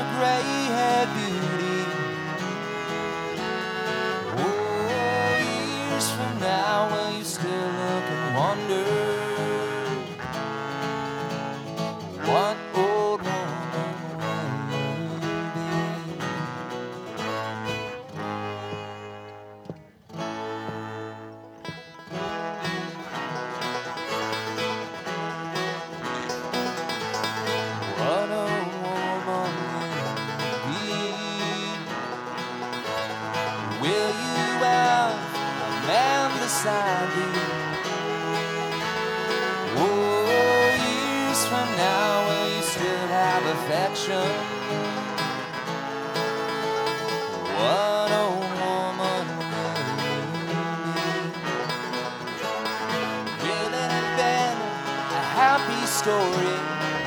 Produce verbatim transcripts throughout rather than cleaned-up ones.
gray-haired beauty. Oh, years from now, will you still look and wonder what old woman will you be? What old woman will you be? Will you have a man beside you? Oh, years from now, will you still have affection? What old woman will you be? Will it have been a happy story?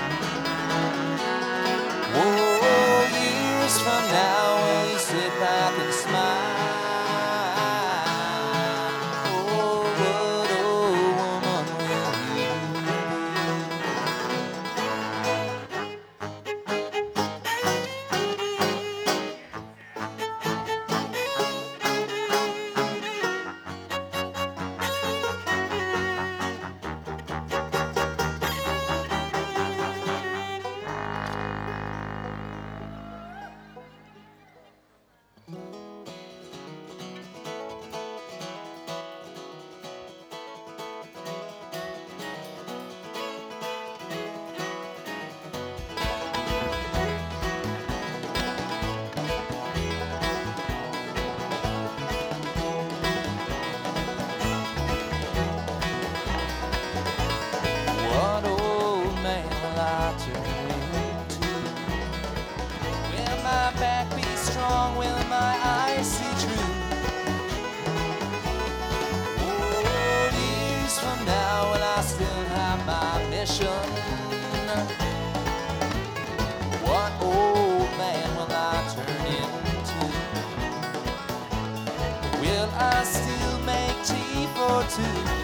Oh, years from now, will you sit back and smile? Oh, what old woman will you be? What old man will I turn into? Will my back be strong? Will my eyes see true? Oh, years from now, will I still have my mission? What old man will I turn into? Will I still make tea for two?